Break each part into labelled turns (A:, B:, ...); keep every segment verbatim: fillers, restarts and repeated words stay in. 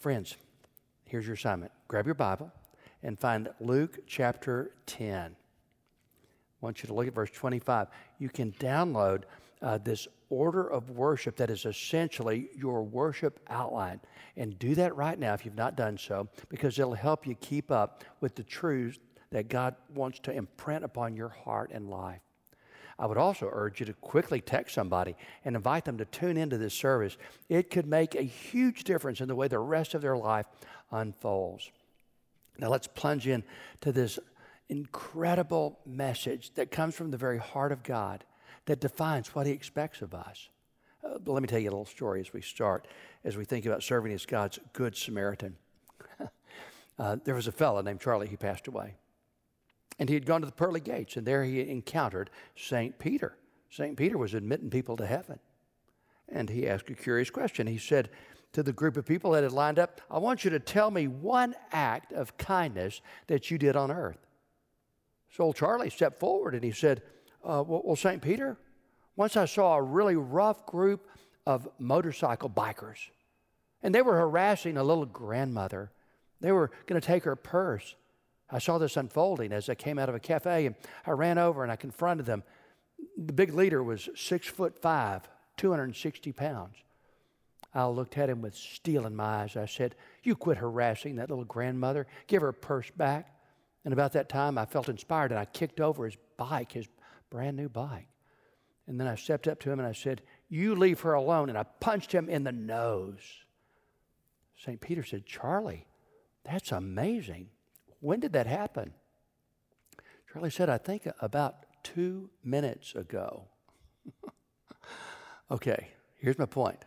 A: Friends, here's your assignment. Grab your Bible and find Luke chapter ten. I want you to look at verse twenty-five. You can download uh, this order of worship that is essentially your worship outline. And do that right now if you've not done so, because it'll help you keep up with the truths that God wants to imprint upon your heart and life. I would also urge you to quickly text somebody and invite them to tune into this service. It could make a huge difference in the way the rest of their life unfolds. Now let's plunge in to this incredible message that comes from the very heart of God that defines what he expects of us. Uh, but let me tell you a little story as we start, as we think about serving as God's good Samaritan. uh, there was a fellow named Charlie who passed away. And he had gone to the pearly gates, and there he encountered Saint Peter. Saint Peter was admitting people to heaven. And he asked a curious question. He said to the group of people that had lined up, I want you to tell me one act of kindness that you did on earth. So old Charlie stepped forward and he said, uh, well, well, Saint Peter, once I saw a really rough group of motorcycle bikers, and they were harassing a little grandmother. They were going to take her purse. I saw this unfolding as I came out of a cafe, and I ran over and I confronted them. The big leader was six foot five, two hundred sixty pounds. I looked at him with steel in my eyes. I said, you quit harassing that little grandmother. Give her her purse back. And about that time, I felt inspired, and I kicked over his bike, his brand new bike. And then I stepped up to him and I said, you leave her alone. And I punched him in the nose. Saint Peter said, Charlie, that's amazing. When did that happen? Charlie said, I think about two minutes ago. Okay, here's my point.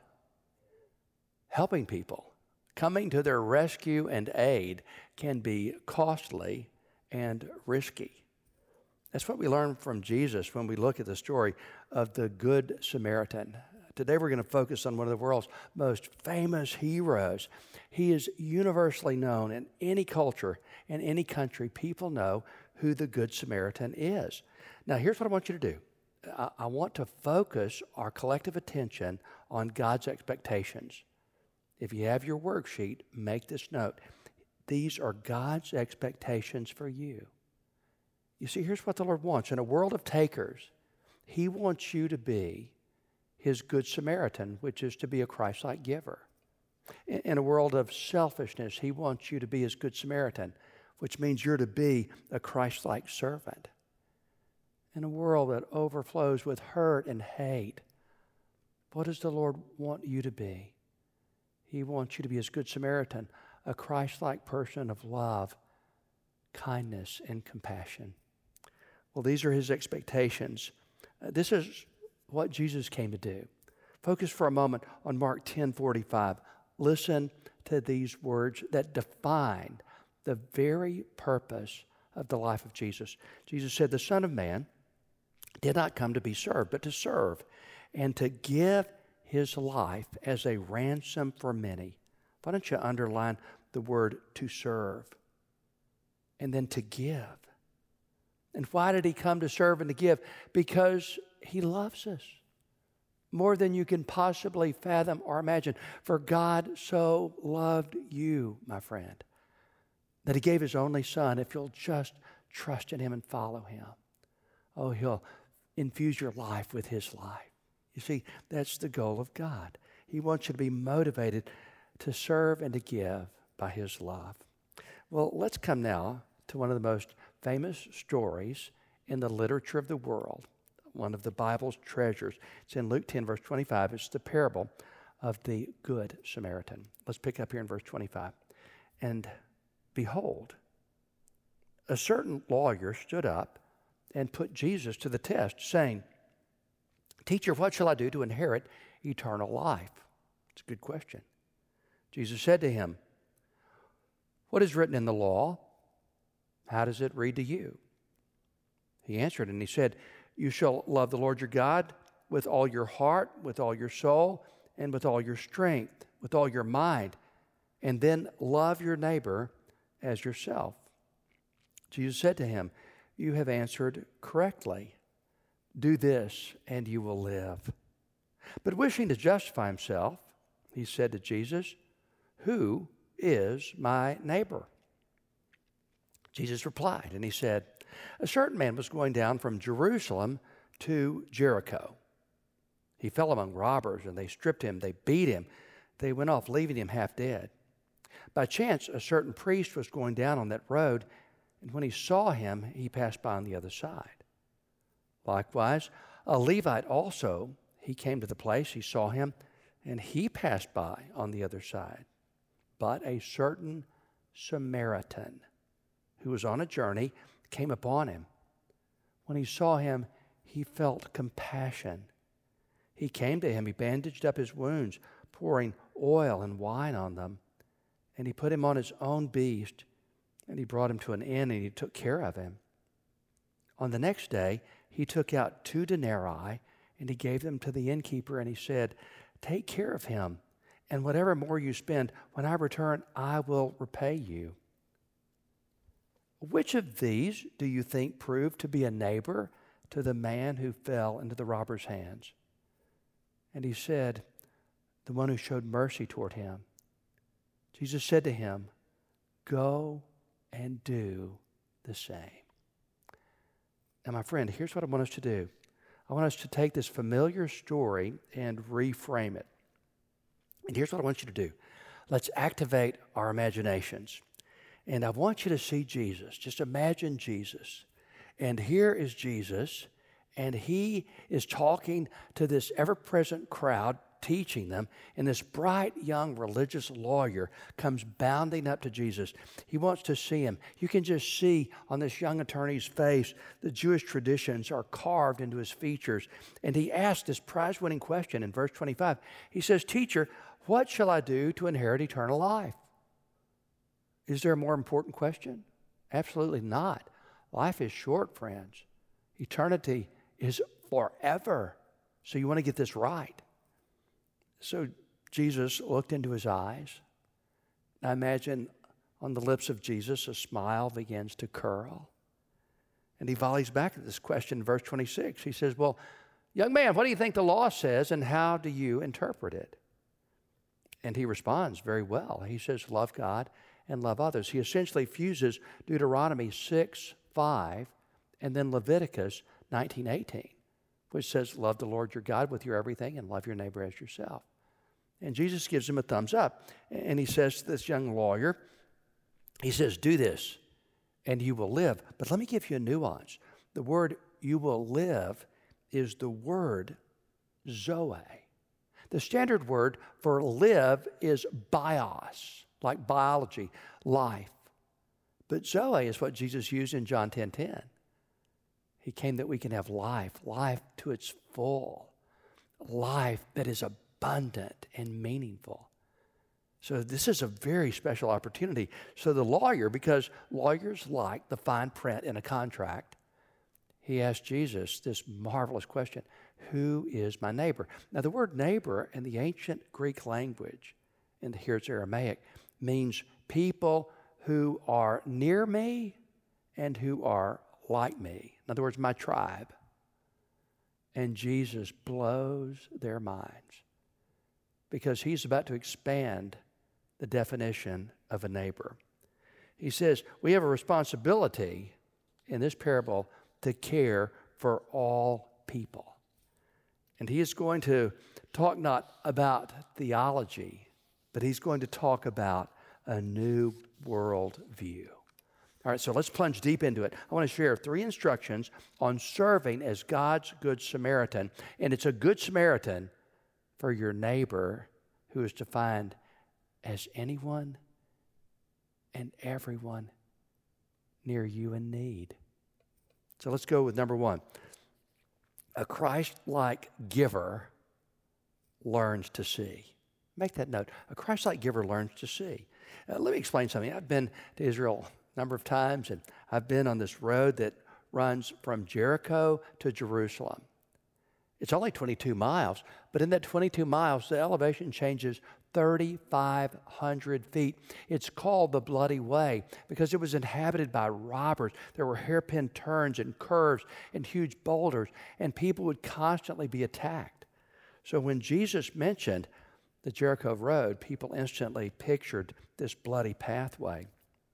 A: Helping people, coming to their rescue and aid can be costly and risky. That's what we learn from Jesus when we look at the story of the Good Samaritan. Today we're going to focus on one of the world's most famous heroes. He is universally known in any culture, in any country. People know who the Good Samaritan is. Now here's what I want you to do. I, I want to focus our collective attention on God's expectations. If you have your worksheet, make this note. These are God's expectations for you. You see, here's what the Lord wants. In a world of takers, he wants you to be his Good Samaritan, which is to be a Christ-like giver. In a world of selfishness, he wants you to be his Good Samaritan, which means you're to be a Christ-like servant. In a world that overflows with hurt and hate, what does the Lord want you to be? He wants you to be his Good Samaritan, a Christ-like person of love, kindness, and compassion. Well, these are his expectations. Uh, this is what Jesus came to do. Focus for a moment on Mark ten forty-five. Listen to these words that define the very purpose of the life of Jesus. Jesus said, the Son of Man did not come to be served, but to serve, and to give his life as a ransom for many. Why don't you underline the word to serve and then to give? And why did he come to serve and to give? Because he loves us more than you can possibly fathom or imagine. For God so loved you, my friend, that he gave his only son. If you'll just trust in him and follow him, oh, he'll infuse your life with his life. You see, that's the goal of God. He wants you to be motivated to serve and to give by his love. Well, let's come now to one of the most famous stories in the literature of the world, one of the Bible's treasures. It's in Luke ten, verse twenty-five. It's the parable of the Good Samaritan. Let's pick up here in verse twenty-five. And behold, a certain lawyer stood up and put Jesus to the test, saying, Teacher, what shall I do to inherit eternal life? It's a good question. Jesus said to him, What is written in the law? How does it read to you? He answered and he said, You shall love the Lord your God with all your heart, with all your soul, and with all your strength, with all your mind, and then love your neighbor as yourself. Jesus said to him, You have answered correctly. Do this and you will live. But wishing to justify himself, he said to Jesus, Who is my neighbor?" Jesus replied, and he said, "A certain man was going down from Jerusalem to Jericho. He fell among robbers, and they stripped him. They beat him. They went off, leaving him half dead. By chance, a certain priest was going down on that road, and when he saw him, he passed by on the other side. Likewise, a Levite also, he came to the place, he saw him, and he passed by on the other side. But a certain Samaritan, who was on a journey, came upon him. When he saw him, he felt compassion. He came to him, he bandaged up his wounds, pouring oil and wine on them. And he put him on his own beast, and he brought him to an inn, and he took care of him. On the next day, he took out two denarii, and he gave them to the innkeeper, and he said, 'Take care of him, and whatever more you spend, when I return, I will repay you.' Which of these do you think proved to be a neighbor to the man who fell into the robber's hands?" And he said, "The one who showed mercy toward him." Jesus said to him, "Go and do the same." Now, my friend, here's what I want us to do. I want us to take this familiar story and reframe it. And here's what I want you to do. Let's activate our imaginations. And I want you to see Jesus. Just imagine Jesus. And here is Jesus, and he is talking to this ever-present crowd, teaching them, and this bright young religious lawyer comes bounding up to Jesus. He wants to see him. You can just see on this young attorney's face the Jewish traditions are carved into his features. And he asks this prize-winning question in verse twenty-five. He says, "Teacher, what shall I do to inherit eternal life?" Is there a more important question? Absolutely not. Life is short, friends. Eternity is forever. So you want to get this right. So Jesus looked into his eyes. I imagine on the lips of Jesus a smile begins to curl. And he volleys back at this question in verse twenty-six. He says, "Well, young man, what do you think the law says, and how do you interpret it?" And he responds very well. He says, "Love God and love others." He essentially fuses Deuteronomy six five and then Leviticus nineteen eighteen, which says, "Love the Lord your God with your everything and love your neighbor as yourself." And Jesus gives him a thumbs up. And he says to this young lawyer, he says, "Do this and you will live." But let me give you a nuance. The word "you will live" is the word Zoe. The standard word for live is bios, like biology, life. But Zoe is what Jesus used in John ten ten. He came that we can have life, life to its full, life that is abundant and meaningful. So this is a very special opportunity. So the lawyer, because lawyers like the fine print in a contract, he asked Jesus this marvelous question: who is my neighbor? Now the word neighbor in the ancient Greek language, and here it's Aramaic, means people who are near me and who are like me. In other words, my tribe. And Jesus blows their minds because he's about to expand the definition of a neighbor. He says, we have a responsibility in this parable to care for all people. And he is going to talk not about theology, but he's going to talk about a new world view. All right, so let's plunge deep into it. I want to share three instructions on serving as God's Good Samaritan. And it's a Good Samaritan for your neighbor who is defined as anyone and everyone near you in need. So let's go with number one. A Christ-like giver learns to see. Make that note. A Christ-like giver learns to see. Uh, let me explain something. I've been to Israel a number of times, and I've been on this road that runs from Jericho to Jerusalem. It's only twenty-two miles, but in that twenty-two miles, the elevation changes thirty-five hundred feet. It's called the Bloody Way because it was inhabited by robbers. There were hairpin turns and curves and huge boulders, and people would constantly be attacked. So when Jesus mentioned the Jericho Road, people instantly pictured this bloody pathway.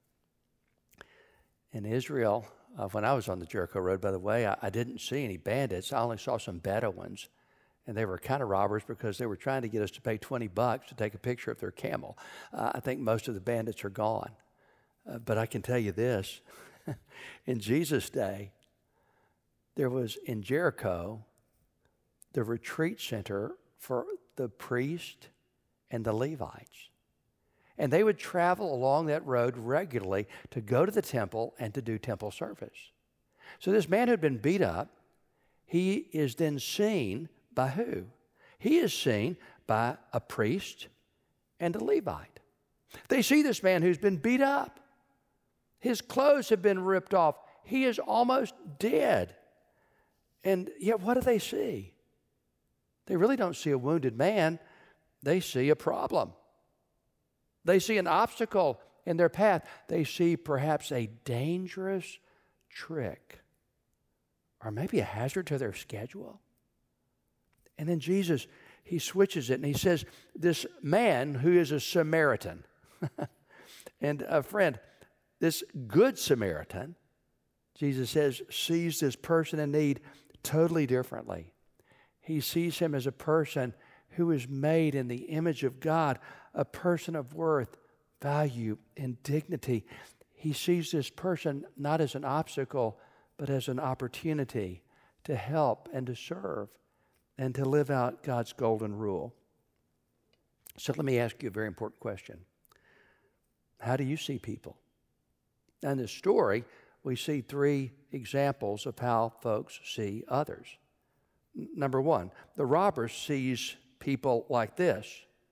A: In Israel, uh, when I was on the Jericho Road, by the way, I, I didn't see any bandits. I only saw some Bedouins, and they were kind of robbers because they were trying to get us to pay twenty bucks to take a picture of their camel. Uh, I think most of the bandits are gone. Uh, but I can tell you this, in Jesus' day, there was in Jericho the retreat center for the priest and the Levites. And they would travel along that road regularly to go to the temple and to do temple service. So this man who had been beat up, he is then seen by who? He is seen by a priest and a Levite. They see this man who's been beat up. His clothes have been ripped off. He is almost dead. And yet what do they see? They really don't see a wounded man. They see a problem. They see an obstacle in their path. They see perhaps a dangerous trick or maybe a hazard to their schedule. And then Jesus, he switches it and he says, this man who is a Samaritan, and a friend, this good Samaritan, Jesus says, sees this person in need totally differently. He sees him as a person who is made in the image of God, a person of worth, value, and dignity. He sees this person not as an obstacle, but as an opportunity to help and to serve and to live out God's golden rule. So let me ask you a very important question. How do you see people? In this story, we see three examples of how folks see others. Number one, the robber sees people like this.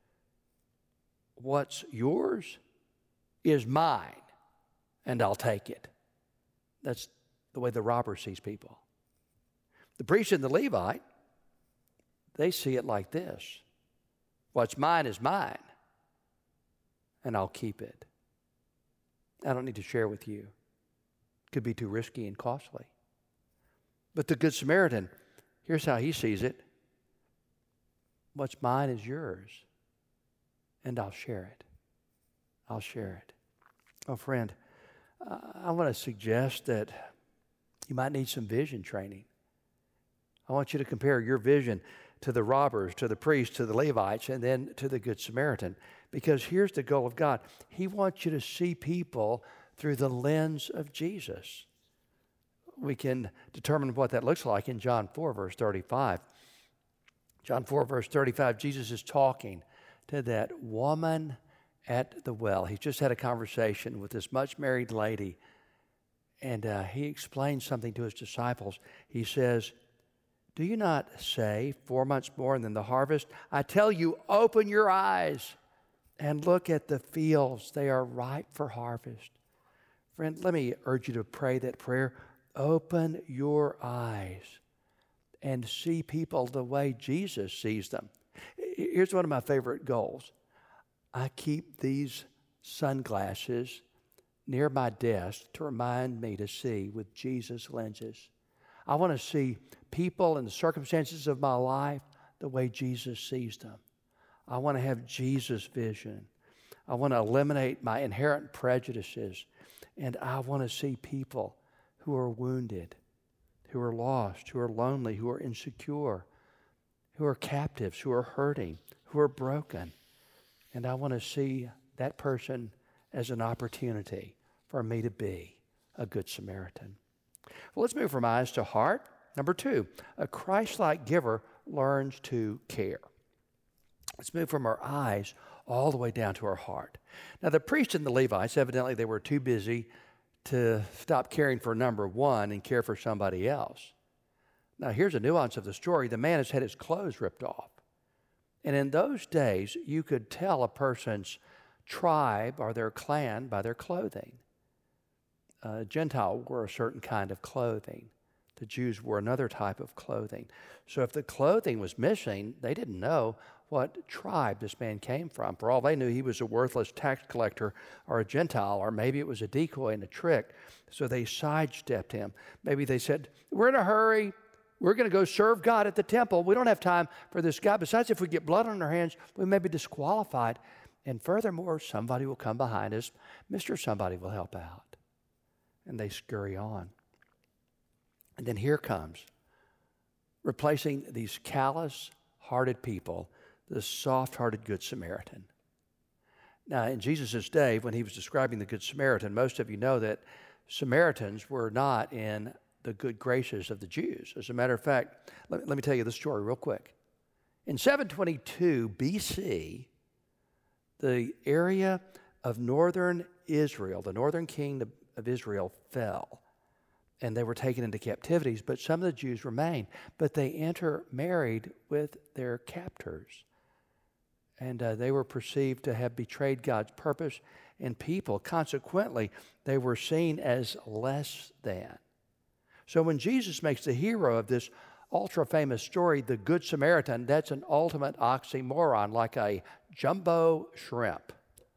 A: What's yours is mine, and I'll take it. That's the way the robber sees people. The priest and the Levite, they see it like this. What's mine is mine, and I'll keep it. I don't need to share with you. It could be too risky and costly. But the Good Samaritan, here's how he sees it. What's mine is yours, and I'll share it. I'll share it. Oh, friend, uh, I want to suggest that you might need some vision training. I want you to compare your vision to the robbers, to the priests, to the Levites, and then to the Good Samaritan. Because here's the goal of God. He wants you to see people through the lens of Jesus. We can determine what that looks like in John four, verse thirty-five. John four, verse thirty-five, Jesus is talking to that woman at the well. He's just had a conversation with this much married lady, and uh, he explains something to his disciples. He says, do you not say four months more and then the harvest? I tell you, open your eyes and look at the fields. They are ripe for harvest. Friend, let me urge you to pray that prayer. Open your eyes and see people the way Jesus sees them. Here's one of my favorite goals. I keep these sunglasses near my desk to remind me to see with Jesus' lenses. I want to see people and the circumstances of my life the way Jesus sees them. I want to have Jesus' vision. I want to eliminate my inherent prejudices. And I want to see people who are wounded, who are lost, who are lonely, who are insecure, who are captives, who are hurting, who are broken. And I want to see that person as an opportunity for me to be a good Samaritan. Well, let's move from eyes to heart. Number two, a Christ-like giver learns to care. Let's move from our eyes all the way down to our heart. Now, the priests and the Levites, evidently they were too busy to stop caring for number one and care for somebody else. Now, here's a nuance of the story. The man has had his clothes ripped off. And in those days, you could tell a person's tribe or their clan by their clothing. A Gentile wore a certain kind of clothing. The Jews wore another type of clothing. So if the clothing was missing, they didn't know what tribe this man came from. For all they knew, he was a worthless tax collector or a Gentile, or maybe it was a decoy and a trick. So they sidestepped him. Maybe they said, we're in a hurry. we're going to go serve God at the temple. We don't have time for this guy. Besides, if we get blood on our hands, we may be disqualified. And furthermore, somebody will come behind us. Mister Somebody will help out. And they scurry on. And then here comes, replacing these callous-hearted people, the soft-hearted Good Samaritan. Now, in Jesus' day, when he was describing the Good Samaritan, most of you know that Samaritans were not in the good graces of the Jews. As a matter of fact, let, let me tell you the story real quick. In seven twenty-two B C, the area of northern Israel, the northern kingdom of Israel, fell. And they were taken into captivities, but some of the Jews remained. But they intermarried with their captors. And uh, they were perceived to have betrayed God's purpose and people. Consequently, they were seen as less than. So when Jesus makes the hero of this ultra-famous story, the Good Samaritan, that's an ultimate oxymoron, like a jumbo shrimp.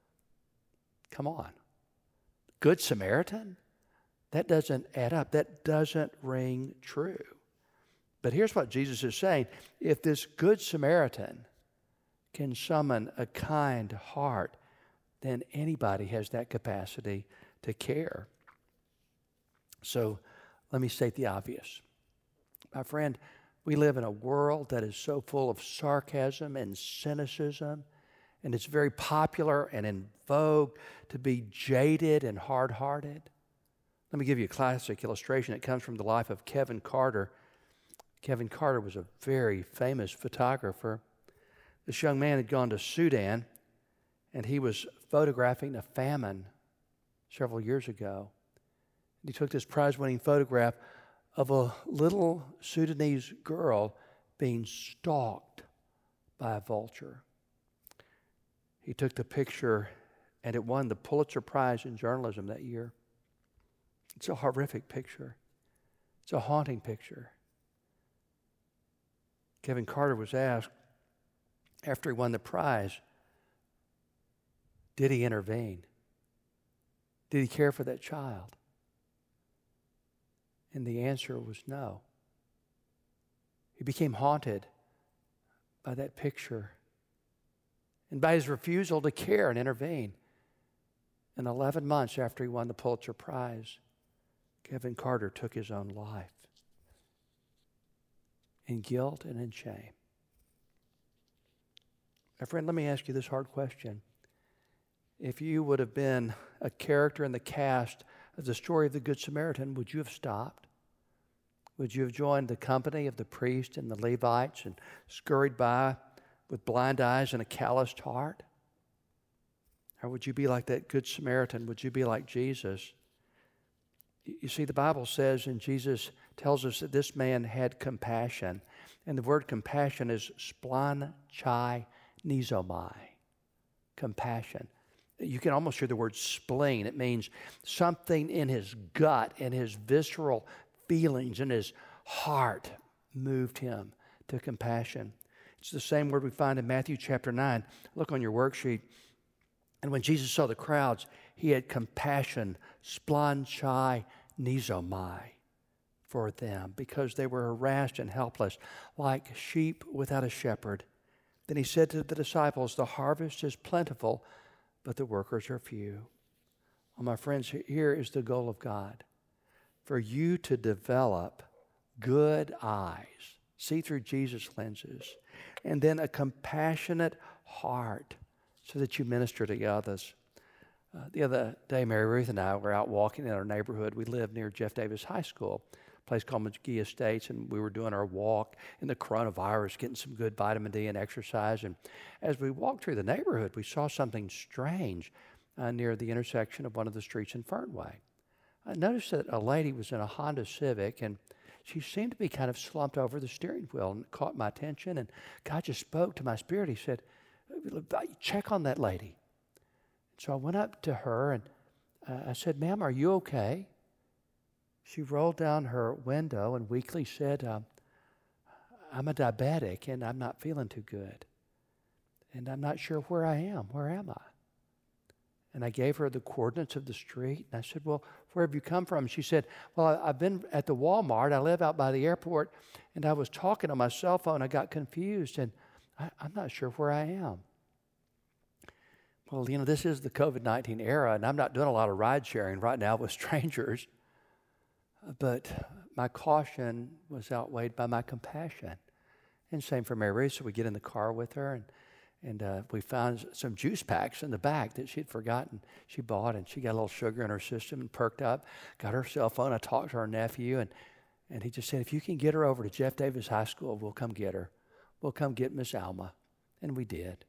A: Come on. Good Samaritan? That doesn't add up. That doesn't ring true. But here's what Jesus is saying. If this Good Samaritan can summon a kind heart, then anybody has that capacity to care. So let me state the obvious. My friend, we live in a world that is so full of sarcasm and cynicism, and it's very popular and in vogue to be jaded and hard-hearted. Let me give you a classic illustration. It comes from the life of Kevin Carter. Kevin Carter was a very famous photographer. This young man had gone to Sudan, and he was photographing a famine several years ago. He took this prize-winning photograph of a little Sudanese girl being stalked by a vulture. He took the picture, and it won the Pulitzer Prize in journalism that year. It's a horrific picture. It's a haunting picture. Kevin Carter was asked, after he won the prize, did he intervene? Did he care for that child? And the answer was no. He became haunted by that picture and by his refusal to care and intervene. And eleven months after he won the Pulitzer Prize, Kevin Carter took his own life in guilt and in shame. My friend, let me ask you this hard question. If you would have been a character in the cast of the story of the Good Samaritan, would you have stopped? Would you have joined the company of the priest and the Levites and scurried by with blind eyes and a calloused heart? Or would you be like that Good Samaritan? Would you be like Jesus? You see, the Bible says, and Jesus tells us that this man had compassion. And the word compassion is splan chai nizomai. Compassion. You can almost hear the word spleen. It means something in his gut and his visceral feelings and his heart moved him to compassion. It's the same word we find in Matthew chapter nine. Look on your worksheet. And when Jesus saw the crowds, he had compassion, splan chai nizomai, for them, because they were harassed and helpless, like sheep without a shepherd. Then he said to the disciples, the harvest is plentiful, but the workers are few. Well, my friends, here is the goal of God. For you to develop good eyes, see through Jesus' lenses, and then a compassionate heart so that you minister to others. Uh, the other day, Mary Ruth and I were out walking in our neighborhood. We live near Jeff Davis High School, a place called McGee Estates, and we were doing our walk in the coronavirus, getting some good vitamin D and exercise. And as we walked through the neighborhood, we saw something strange uh, near the intersection of one of the streets in Fernway. I noticed that a lady was in a Honda Civic, and she seemed to be kind of slumped over the steering wheel, and it caught my attention. And God just spoke to my spirit. He said, check on that lady. So I went up to her, and uh, I said, ma'am, are you okay? She rolled down her window and weakly said, um, I'm a diabetic, and I'm not feeling too good. And I'm not sure where I am. Where am I? And I gave her the coordinates of the street. And I said, well, where have you come from? She said, well, I, I've been at the Walmart. I live out by the airport. And I was talking on my cell phone. I got confused. And I, I'm not sure where I am. Well, you know, this is the covid nineteen era. And I'm not doing a lot of ride sharing right now with strangers. But my caution was outweighed by my compassion. And same for Mary. So we get in the car with her, and and uh, we found some juice packs in the back that she'd forgotten she bought, and she got a little sugar in her system and perked up, got her cell phone. I talked to her nephew, and, and he just said, if you can get her over to Jeff Davis High School, we'll come get her. We'll come get Miss Alma. And we did.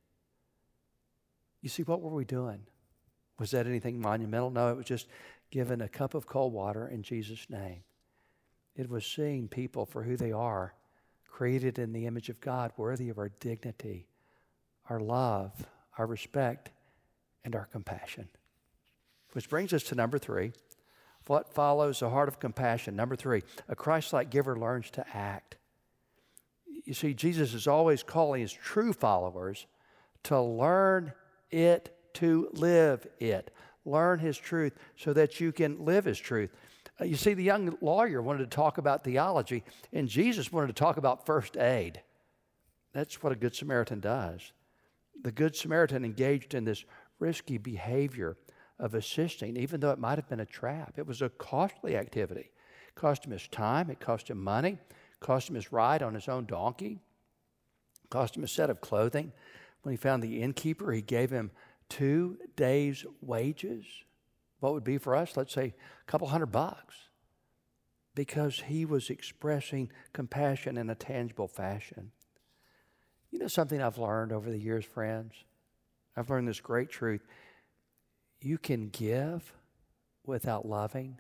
A: You see, what were we doing? Was that anything monumental? No, it was just giving a cup of cold water in Jesus' name. It was seeing people for who they are, created in the image of God, worthy of our dignity, our love, our respect, and our compassion. Which brings us to number three. What follows a heart of compassion? Number three, a Christ-like giver learns to act. You see, Jesus is always calling his true followers to learn it, to live it. Learn his truth so that you can live his truth. Uh, you see, the young lawyer wanted to talk about theology, and Jesus wanted to talk about first aid. That's what a Good Samaritan does. The Good Samaritan engaged in this risky behavior of assisting, even though it might have been a trap. It was a costly activity. It cost him his time. It cost him money. It cost him his ride on his own donkey. It cost him a set of clothing. When he found the innkeeper, he gave him two days' wages. What would be for us, let's say, a couple hundred bucks. Because he was expressing compassion in a tangible fashion. You know something I've learned over the years, friends? I've learned this great truth. You can give without loving,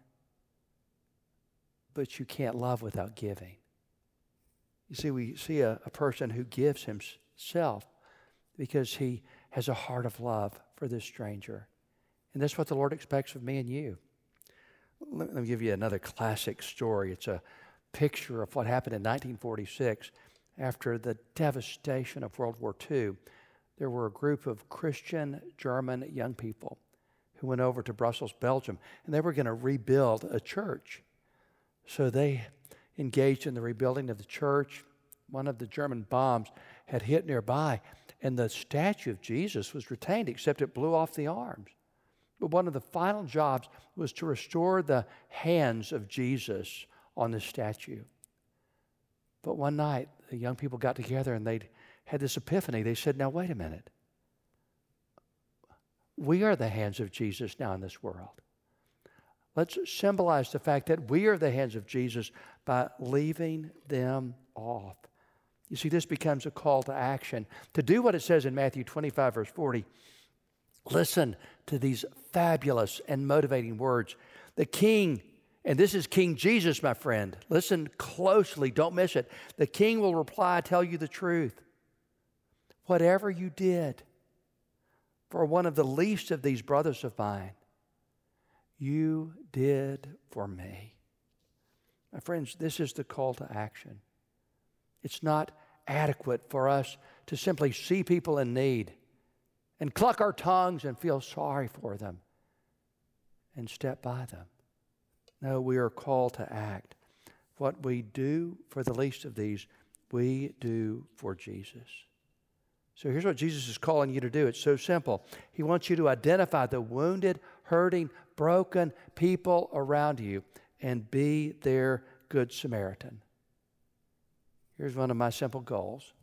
A: but you can't love without giving. You see, we see a, a person who gives himself because he has a heart of love for this stranger. And that's what the Lord expects of me and you. Let me give you another classic story. It's a picture of what happened in nineteen forty-six. After the devastation of World War Two, there were a group of Christian German young people who went over to Brussels, Belgium, and they were going to rebuild a church. So they engaged in the rebuilding of the church. One of the German bombs had hit nearby, and the statue of Jesus was retained, except it blew off the arms. But one of the final jobs was to restore the hands of Jesus on the statue. But one night, the young people got together and they had this epiphany. They said, now wait a minute. We are the hands of Jesus now in this world. Let's symbolize the fact that we are the hands of Jesus by leaving them off. You see, this becomes a call to action. To do what it says in Matthew twenty-five, verse forty. Listen to these fabulous and motivating words. The King, and this is King Jesus, my friend. Listen closely, don't miss it. The King will reply, tell you the truth. Whatever you did for one of the least of these brothers of mine, you did for me. My friends, this is the call to action. It's not adequate for us to simply see people in need and cluck our tongues and feel sorry for them and step by them. No, we are called to act. What we do for the least of these, we do for Jesus. So here's what Jesus is calling you to do. It's so simple. He wants you to identify the wounded, hurting, broken people around you and be their Good Samaritan. Here's one of my simple goals.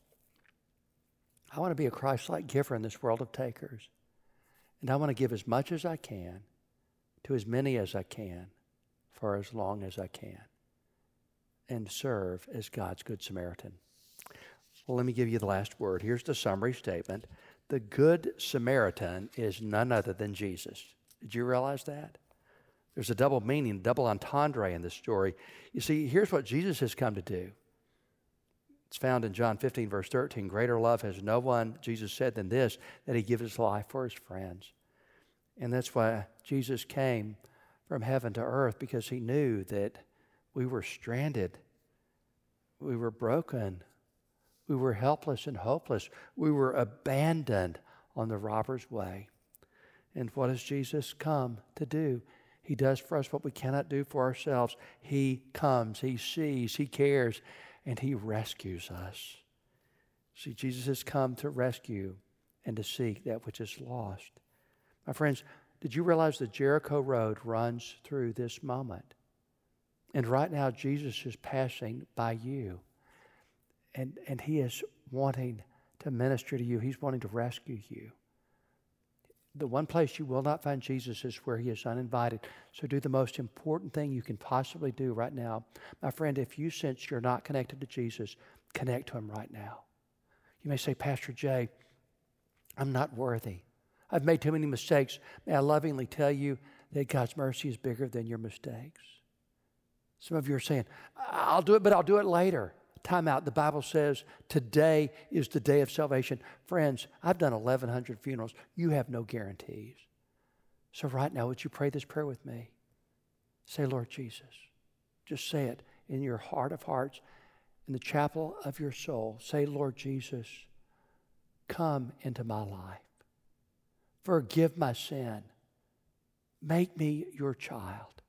A: I want to be a Christ-like giver in this world of takers. And I want to give as much as I can to as many as I can for as long as I can and serve as God's Good Samaritan. Well, let me give you the last word. Here's the summary statement. The Good Samaritan is none other than Jesus. Did you realize that? There's a double meaning, double entendre in this story. You see, here's what Jesus has come to do. It's found in John fifteen, verse thirteen. Greater love has no one, Jesus said, than this, that he gives his life for his friends. And that's why Jesus came from heaven to earth, because he knew that we were stranded. We were broken. We were helpless and hopeless. We were abandoned on the robber's way. And what does Jesus come to do? He does for us what we cannot do for ourselves. He comes, He sees, He cares, and He rescues us. See, Jesus has come to rescue and to seek that which is lost. My friends, did you realize the Jericho Road runs through this moment? And right now, Jesus is passing by you. And, and He is wanting to minister to you. He's wanting to rescue you. The one place you will not find Jesus is where He is uninvited. So do the most important thing you can possibly do right now. My friend, if you sense you're not connected to Jesus, connect to Him right now. You may say, Pastor Jay, I'm not worthy. I've made too many mistakes. May I lovingly tell you that God's mercy is bigger than your mistakes. Some of you are saying, I'll do it, but I'll do it later. Time out. The Bible says today is the day of salvation. Friends, I've done eleven hundred funerals. You have no guarantees. So right now, would you pray this prayer with me? Say, Lord Jesus. Just say it in your heart of hearts, in the chapel of your soul. Say, Lord Jesus, come into my life. Forgive my sin. Make me your child.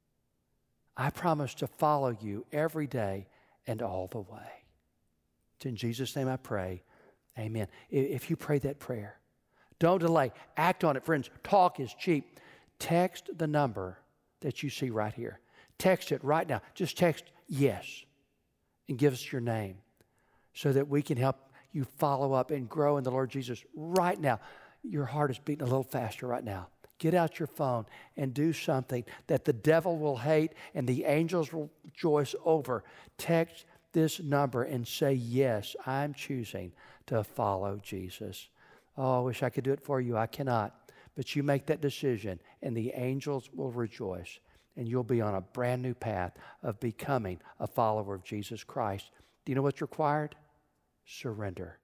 A: I promise to follow you every day and all the way. It's in Jesus' name I pray. Amen. If you pray that prayer, don't delay. Act on it, friends. Talk is cheap. Text the number that you see right here. Text it right now. Just text yes and give us your name so that we can help you follow up and grow in the Lord Jesus right now. Your heart is beating a little faster right now. Get out your phone and do something that the devil will hate and the angels will rejoice over. Text this number and say, yes, I'm choosing to follow Jesus. Oh, I wish I could do it for you. I cannot. But you make that decision and the angels will rejoice and you'll be on a brand new path of becoming a follower of Jesus Christ. Do you know what's required? Surrender.